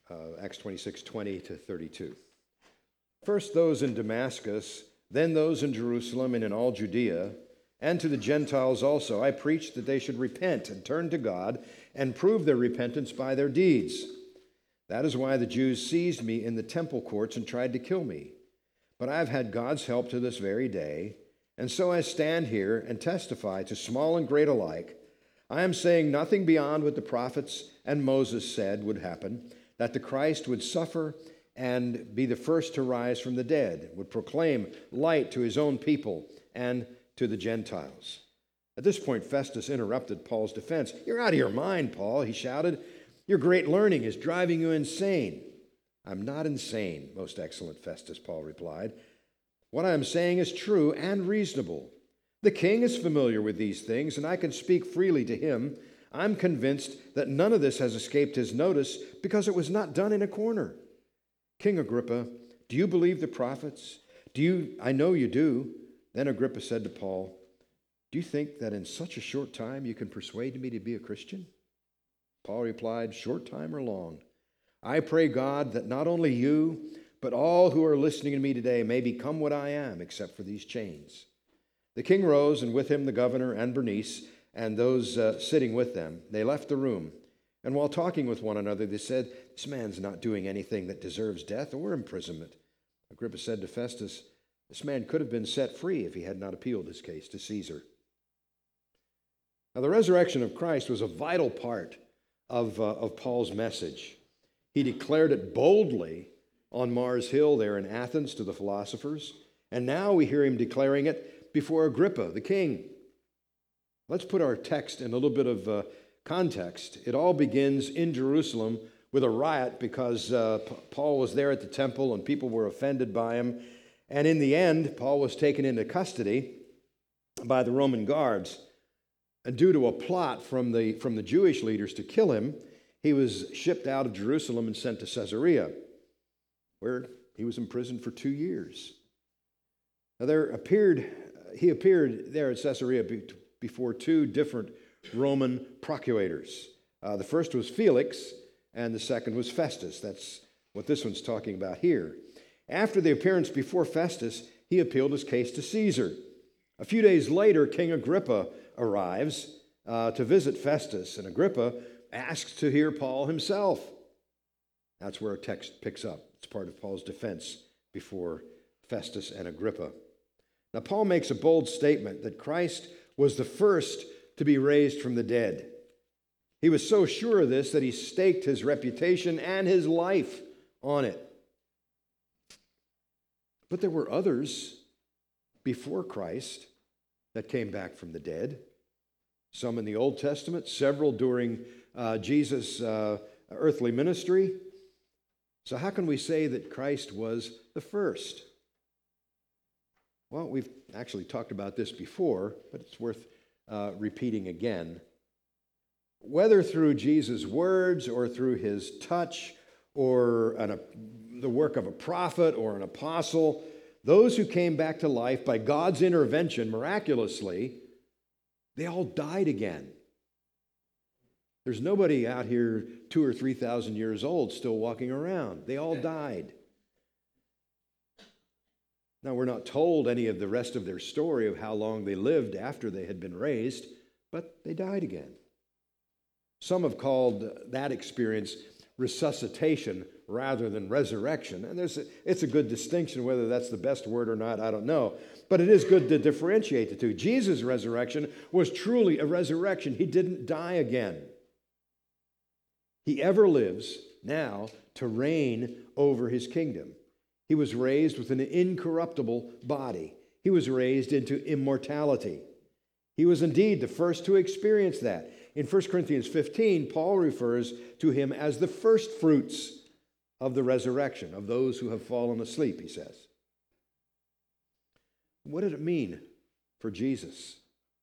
Acts 26:20 to 32. First those in Damascus, then those in Jerusalem and in all Judea, and to the Gentiles also, I preached that they should repent and turn to God and prove their repentance by their deeds. That is why the Jews seized me in the temple courts and tried to kill me. But I have had God's help to this very day, and so I stand here and testify to small and great alike. I am saying nothing beyond what the prophets and Moses said would happen, that the Christ would suffer and be the first to rise from the dead, would proclaim light to his own people and to the Gentiles. At this point, Festus interrupted Paul's defense. "You're out of your mind, Paul," he shouted. "Your great learning is driving you insane." "I'm not insane, most excellent Festus," Paul replied. "What I am saying is true and reasonable. The king is familiar with these things, and I can speak freely to him. I'm convinced that none of this has escaped his notice because it was not done in a corner. King Agrippa, do you believe the prophets? I know you do." Then Agrippa said to Paul, "Do you think that in such a short time you can persuade me to be a Christian?" Paul replied, "Short time or long, I pray God that not only you, but all who are listening to me today may become what I am, except for these chains." The king rose, and with him the governor and Bernice and those sitting with them. They left the room, and while talking with one another, they said, "This man's not doing anything that deserves death or imprisonment." Agrippa said to Festus, "This man could have been set free if he had not appealed his case to Caesar." Now, the resurrection of Christ was a vital part of Paul's message. He declared it boldly on Mars Hill there in Athens to the philosophers, and now we hear him declaring it before Agrippa, the king. Let's put our text in a little bit of context. It all begins in Jerusalem with a riot because Paul was there at the temple and people were offended by him. And in the end, Paul was taken into custody by the Roman guards. And due to a plot from the Jewish leaders to kill him, he was shipped out of Jerusalem and sent to Caesarea, where he was imprisoned for 2 years. Now he appeared there at Caesarea before 2 different Roman procurators. The first was Felix, and the second was Festus. That's what this one's talking about here. After the appearance before Festus, he appealed his case to Caesar. A few days later, King Agrippa arrives to visit Festus, and Agrippa asks to hear Paul himself. That's where our text picks up. It's part of Paul's defense before Festus and Agrippa. Now, Paul makes a bold statement that Christ was the first to be raised from the dead. He was so sure of this that he staked his reputation and his life on it. But there were others before Christ that came back from the dead. Some in the Old Testament, several during Jesus' earthly ministry. So how can we say that Christ was the first? Well, we've actually talked about this before, but it's worth repeating again. Whether through Jesus' words or through his touch or the work of a prophet or an apostle, those who came back to life by God's intervention miraculously, they all died again. There's nobody out here 2,000 or 3,000 years old still walking around. They all died. Now, we're not told any of the rest of their story of how long they lived after they had been raised, but they died again. Some have called that experience resuscitation rather than resurrection. And it's a good distinction. Whether that's the best word or not, I don't know. But it is good to differentiate the two. Jesus' resurrection was truly a resurrection. He didn't die again. He ever lives now to reign over his kingdom. He was raised with an incorruptible body. He was raised into immortality. He was indeed the first to experience that. In 1 Corinthians 15, Paul refers to him as the first fruits of the resurrection, of those who have fallen asleep, he says. What did it mean for Jesus?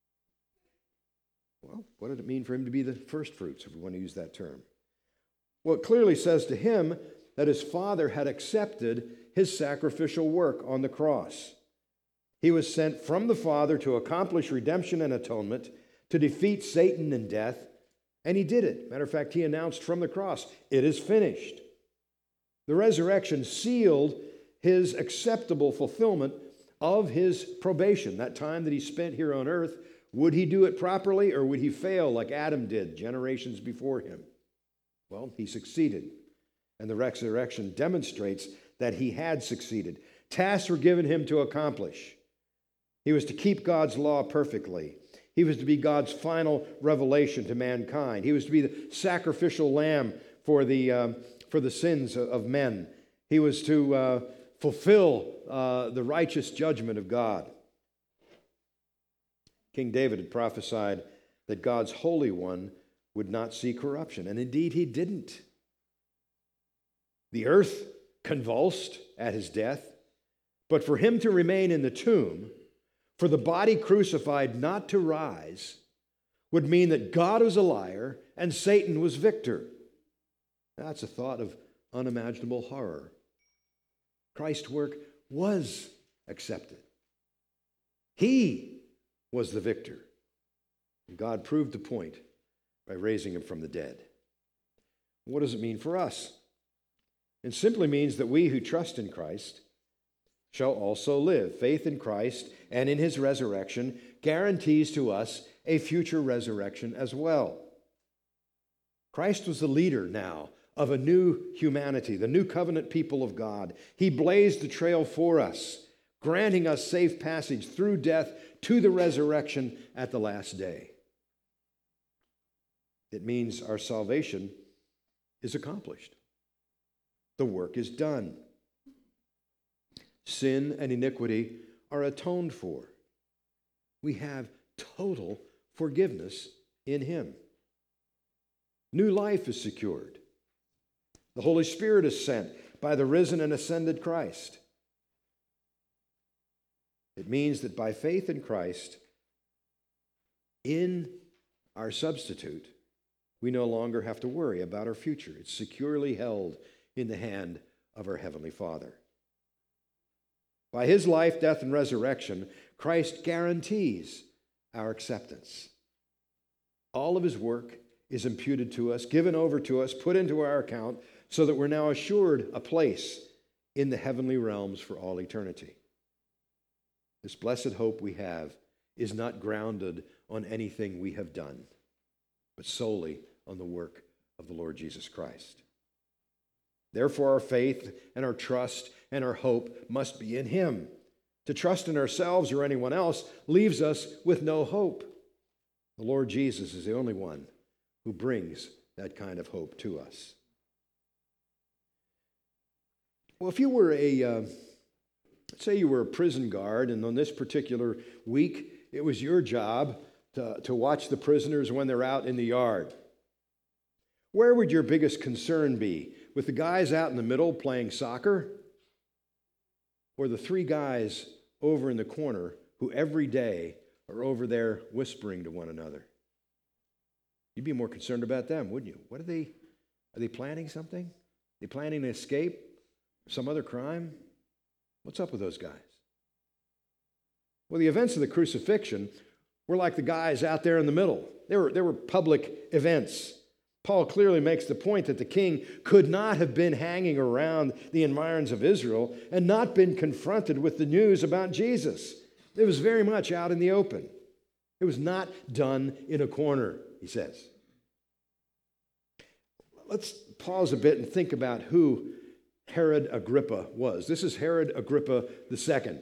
Well, what did it mean for him to be the first fruits, if we want to use that term? Well, it clearly says to him that his Father had accepted his sacrificial work on the cross. He was sent from the Father to accomplish redemption and atonement, to defeat Satan and death, and he did it. Matter of fact, he announced from the cross, "It is finished." The resurrection sealed his acceptable fulfillment of his probation, that time that he spent here on earth. Would he do it properly, or would he fail like Adam did generations before him? Well, he succeeded, and the resurrection demonstrates that he had succeeded. Tasks were given him to accomplish. He was to keep God's law perfectly. He was to be God's final revelation to mankind. He was to be the sacrificial lamb for the sins of men. He was to fulfill the righteous judgment of God. King David had prophesied that God's Holy One would not see corruption, and indeed he didn't. The earth convulsed at his death, but for him to remain in the tomb, for the body crucified not to rise, would mean that God was a liar and Satan was victor. That's a thought of unimaginable horror. Christ's work was accepted. He was the victor. And God proved the point by raising him from the dead. What does it mean for us? It simply means that we who trust in Christ shall also live. Faith in Christ and in his resurrection guarantees to us a future resurrection as well. Christ was the leader now of a new humanity, the new covenant people of God. He blazed the trail for us, granting us safe passage through death to the resurrection at the last day. It means our salvation is accomplished. The work is done. Sin and iniquity are atoned for. We have total forgiveness in him. New life is secured. The Holy Spirit is sent by the risen and ascended Christ. It means that by faith in Christ, in our substitute, we no longer have to worry about our future. It's securely held in the hand of our Heavenly Father. By his life, death, and resurrection, Christ guarantees our acceptance. All of his work is imputed to us, given over to us, put into our account, so that we're now assured a place in the heavenly realms for all eternity. This blessed hope we have is not grounded on anything we have done, but solely on the work of the Lord Jesus Christ. Therefore, our faith and our trust and our hope must be in him. To trust in ourselves or anyone else leaves us with no hope. The Lord Jesus is the only one who brings that kind of hope to us. Well, if you were let's say you were a prison guard, and on this particular week, it was your job to watch the prisoners when they're out in the yard. Where would your biggest concern be? With the guys out in the middle playing soccer? Or the three guys over in the corner who every day are over there whispering to one another? You'd be more concerned about them, wouldn't you? Are they planning something? Are they planning an escape? Some other crime? What's up with those guys? Well, the events of the crucifixion were like the guys out there in the middle. They were public events. Paul clearly makes the point that the king could not have been hanging around the environs of Israel and not been confronted with the news about Jesus. It was very much out in the open. It was not done in a corner, he says. Let's pause a bit and think about who Herod Agrippa was. This is Herod Agrippa II.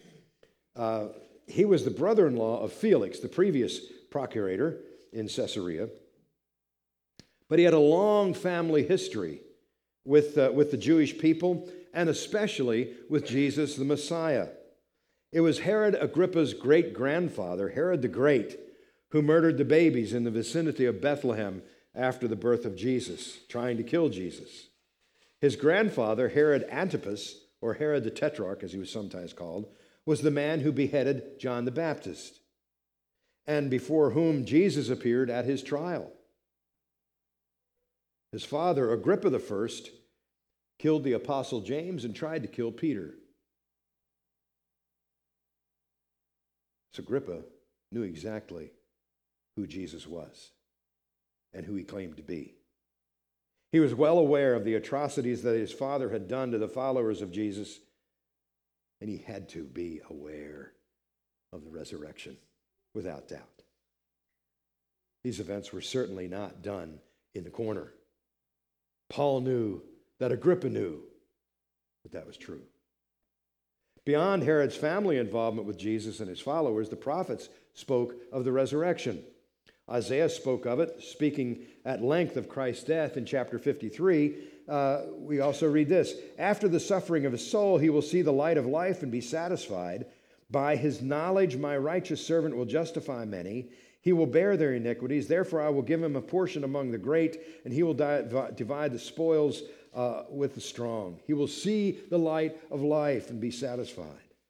He was the brother-in-law of Felix, the previous procurator in Caesarea. But he had a long family history with the Jewish people, and especially with Jesus the Messiah. It was Herod Agrippa's great-grandfather, Herod the Great, who murdered the babies in the vicinity of Bethlehem after the birth of Jesus, trying to kill Jesus. His grandfather, Herod Antipas, or Herod the Tetrarch, as he was sometimes called, was the man who beheaded John the Baptist, and before whom Jesus appeared at his trial. His father, Agrippa I, killed the apostle James and tried to kill Peter. So Agrippa knew exactly who Jesus was and who he claimed to be. He was well aware of the atrocities that his father had done to the followers of Jesus, and he had to be aware of the resurrection, without doubt. These events were certainly not done in the corner. Paul knew that Agrippa knew that that was true. Beyond Herod's family involvement with Jesus and his followers, the prophets spoke of the resurrection. Isaiah spoke of it, speaking at length of Christ's death in chapter 53. We also read this: after the suffering of his soul, he will see the light of life and be satisfied. By his knowledge, my righteous servant will justify many. He will bear their iniquities. Therefore, I will give him a portion among the great, and he will divide the spoils with the strong. He will see the light of life and be satisfied.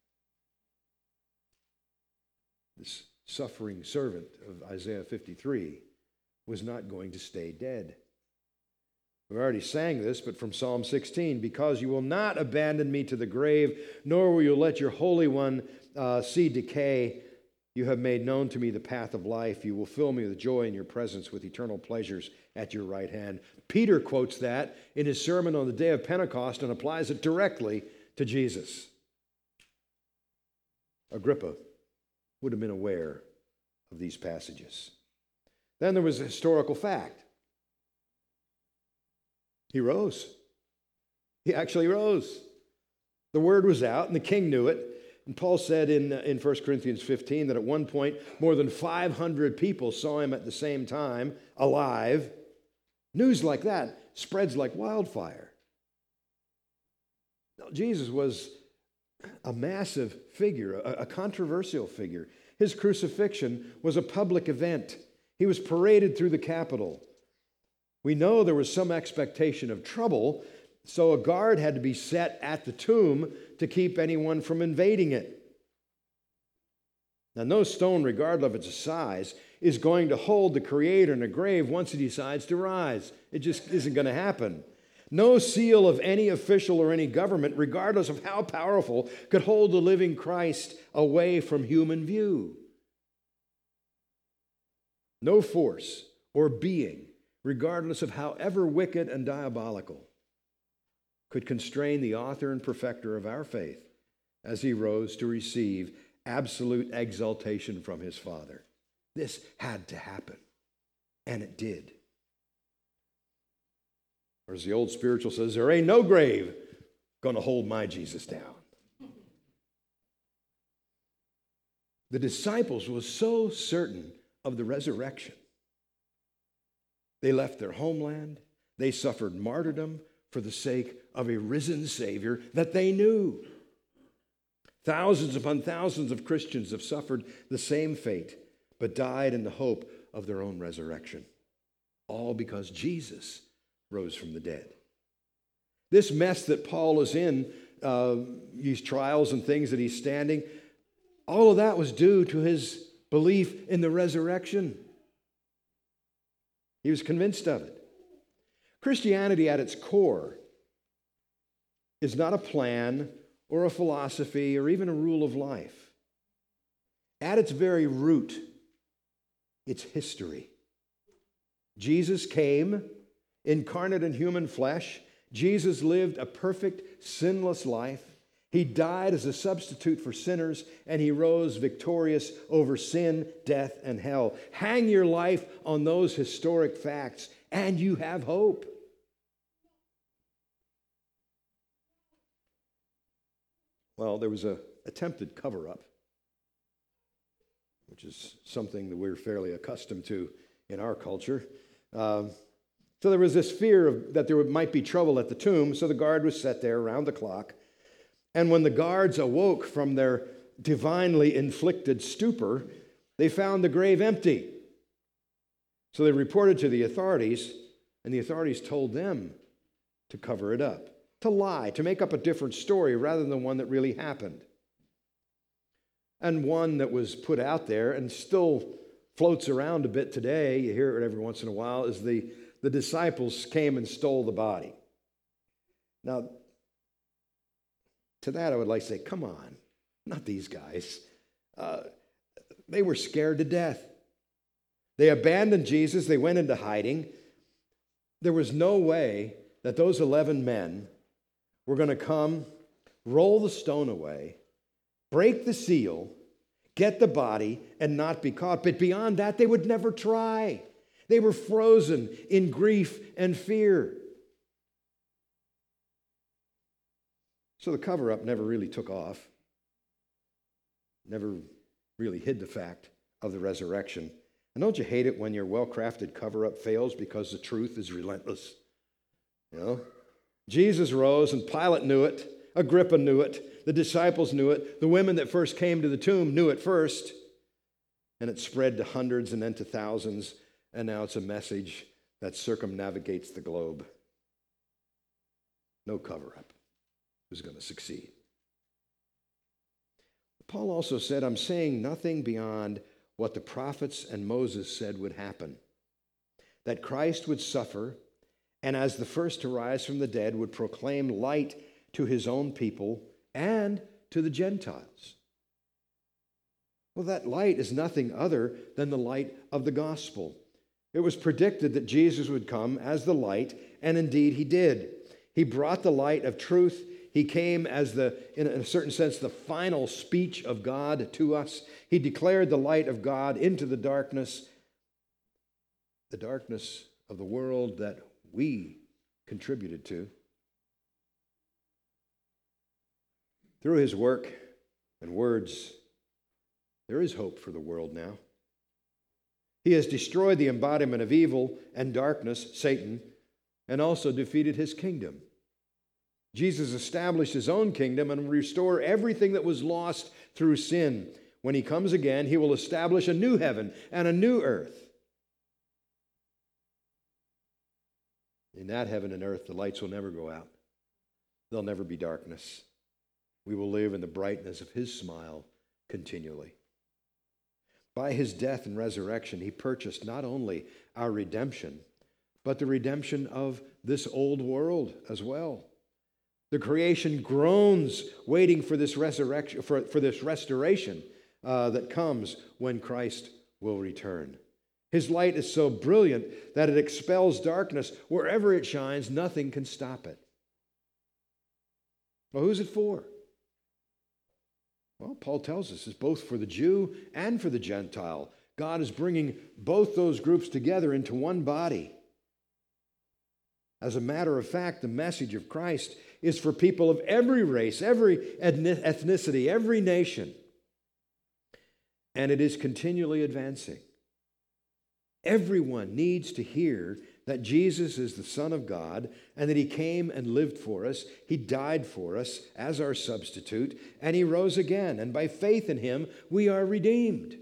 This suffering servant of Isaiah 53 was not going to stay dead. We already sang this, but from Psalm 16, because you will not abandon me to the grave, nor will you let your Holy One see decay. You have made known to me the path of life. You will fill me with joy in your presence, with eternal pleasures at your right hand. Peter quotes that in his sermon on the day of Pentecost and applies it directly to Jesus. Agrippa would have been aware of these passages. Then there was a historical fact. He rose. He actually rose. The word was out, and the king knew it. And Paul said in 1 Corinthians 15 that at one point, more than 500 people saw him at the same time, alive. News like that spreads like wildfire. Now, Jesus was a massive figure, a controversial figure. His crucifixion was a public event. He was paraded through the Capitol. We know there was some expectation of trouble, so a guard had to be set at the tomb to keep anyone from invading it. Now, no stone, regardless of its size, is going to hold the Creator in a grave once he decides to rise. It just isn't going to happen. No seal of any official or any government, regardless of how powerful, could hold the living Christ away from human view. No force or being, regardless of however wicked and diabolical, could constrain the author and perfecter of our faith as he rose to receive absolute exaltation from his Father. This had to happen, and it did. Or as the old spiritual says, there ain't no grave going to hold my Jesus down. The disciples were so certain of the resurrection. They left their homeland. They suffered martyrdom for the sake of a risen Savior that they knew. Thousands upon thousands of Christians have suffered the same fate, but died in the hope of their own resurrection. All because Jesus rose from the dead. This mess that Paul is in, these trials and things that he's standing, all of that was due to his belief in the resurrection. He was convinced of it. Christianity at its core is not a plan or a philosophy or even a rule of life. At its very root, it's history. Jesus came, incarnate in human flesh. Jesus lived a perfect, sinless life. He died as a substitute for sinners, and he rose victorious over sin, death, and hell. Hang your life on those historic facts, and you have hope. Well, there was an attempted cover-up, which is something that we're fairly accustomed to in our culture. So there was this fear that there might be trouble at the tomb, so the guard was set there around the clock. And when the guards awoke from their divinely inflicted stupor, they found the grave empty. So they reported to the authorities, and the authorities told them to cover it up, to lie, to make up a different story rather than the one that really happened. And one that was put out there and still floats around a bit today, you hear it every once in a while, is the disciples came and stole the body. Now, to that I would like to say, come on, not these guys. They were scared to death. They abandoned Jesus. They went into hiding. There was no way that those 11 men were going to come, roll the stone away, break the seal, get the body, and not be caught. But beyond that, they would never try. They were frozen in grief and fear. So the cover-up never really took off, never really hid the fact of the resurrection. And don't you hate it when your well-crafted cover-up fails because the truth is relentless? You know? Jesus rose, and Pilate knew it. Agrippa knew it. The disciples knew it. The women that first came to the tomb knew it first. And it spread to hundreds and then to thousands. And now it's a message that circumnavigates the globe. No cover-up was going to succeed. Paul also said, I'm saying nothing beyond what the prophets and Moses said would happen. That Christ would suffer, and as the first to rise from the dead, would proclaim light to his own people and to the Gentiles. Well, that light is nothing other than the light of the gospel. It was predicted that Jesus would come as the light, and indeed he did. He brought the light of truth. He came as in a certain sense, the final speech of God to us. He declared the light of God into the darkness of the world that we contributed to. Through his work and words, there is hope for the world now. He has destroyed the embodiment of evil and darkness, Satan, and also defeated his kingdom. Jesus established his own kingdom and will restore everything that was lost through sin. When he comes again, he will establish a new heaven and a new earth. In that heaven and earth, the lights will never go out. There'll never be darkness. We will live in the brightness of his smile continually. By his death and resurrection, he purchased not only our redemption, but the redemption of this old world as well. The creation groans, waiting for this resurrection, for this restoration that comes when Christ will return. His light is so brilliant that it expels darkness. Wherever it shines, nothing can stop it. Well, who's it for? Well, Paul tells us it's both for the Jew and for the Gentile. God is bringing both those groups together into one body. As a matter of fact, the message of Christ is for people of every race, every ethnicity, every nation. And it is continually advancing. Everyone needs to hear that Jesus is the Son of God and that he came and lived for us. He died for us as our substitute, and he rose again. And by faith in him, we are redeemed.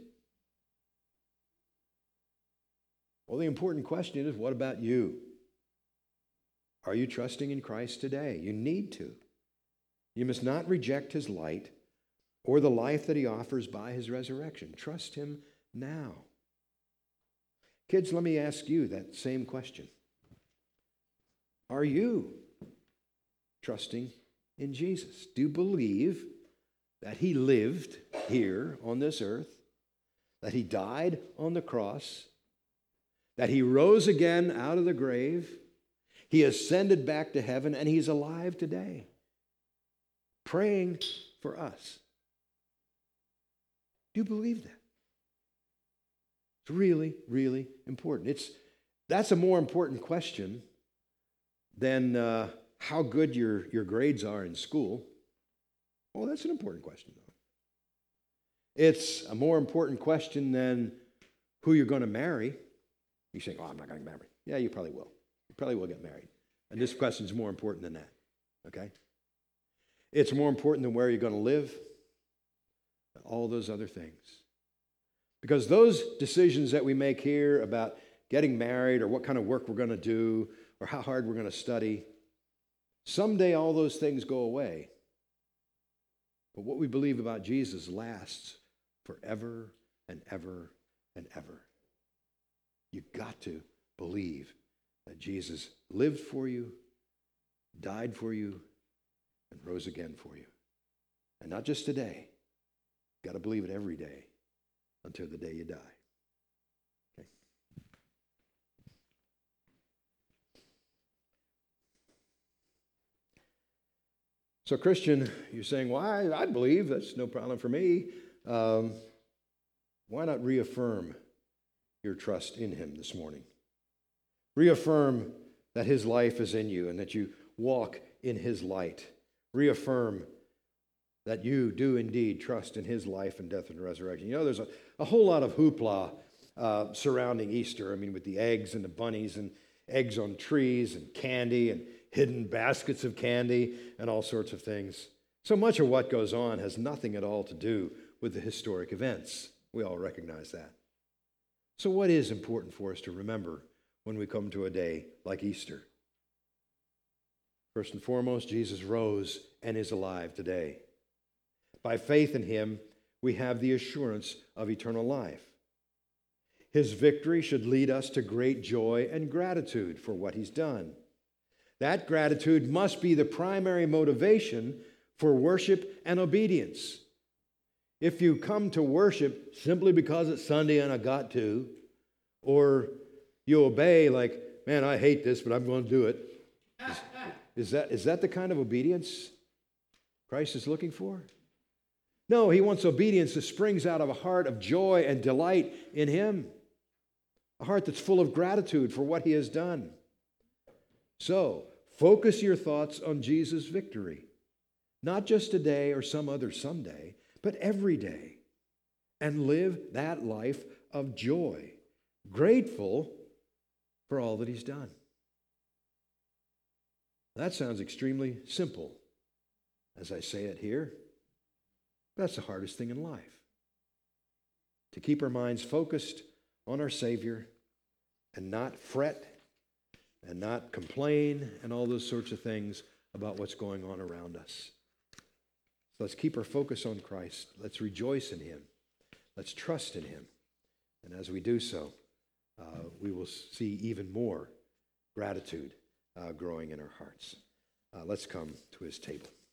Well, the important question is, what about you? Are you trusting in Christ today? You need to. You must not reject his light or the life that he offers by his resurrection. Trust him now. Kids, let me ask you that same question. Are you trusting in Jesus? Do you believe that he lived here on this earth, that he died on the cross, that he rose again out of the grave, he ascended back to heaven, and he's alive today, praying for us? Do you believe that? It's really, really important. That's a more important question than how good your grades are in school. Oh, that's an important question, though. It's a more important question than who you're going to marry. You say, oh, I'm not going to get married. Yeah, you probably will. You probably will get married. And this question is more important than that, okay? It's more important than where you're going to live, all those other things. Because those decisions that we make here about getting married or what kind of work we're going to do or how hard we're going to study, someday all those things go away. But what we believe about Jesus lasts forever and ever and ever. You've got to believe that Jesus lived for you, died for you, and rose again for you. And not just today. You've got to believe it every day until the day you die. Okay. So, Christian, you're saying, well, I believe, that's no problem for me. Why not reaffirm your trust in him this morning? Reaffirm that his life is in you and that you walk in his light. Reaffirm that you do indeed trust in his life and death and resurrection. You know, there's a whole lot of hoopla surrounding Easter. I mean, with the eggs and the bunnies and eggs on trees and candy and hidden baskets of candy and all sorts of things. So much of what goes on has nothing at all to do with the historic events. We all recognize that. So what is important for us to remember when we come to a day like Easter? First and foremost, Jesus rose and is alive today. By faith in him, we have the assurance of eternal life. His victory should lead us to great joy and gratitude for what he's done. That gratitude must be the primary motivation for worship and obedience. If you come to worship simply because it's Sunday and I got to, or you obey like, man, I hate this, but I'm going to do it, is that the kind of obedience Christ is looking for? No, he wants obedience that springs out of a heart of joy and delight in him, a heart that's full of gratitude for what he has done. So, focus your thoughts on Jesus' victory, not just today or some other someday, but every day, and live that life of joy, grateful for all that he's done. That sounds extremely simple as I say it here. That's the hardest thing in life, to keep our minds focused on our Savior and not fret and not complain and all those sorts of things about what's going on around us. So let's keep our focus on Christ. Let's rejoice in him. Let's trust in him. And as we do so, we will see even more gratitude growing in our hearts. Let's come to his table.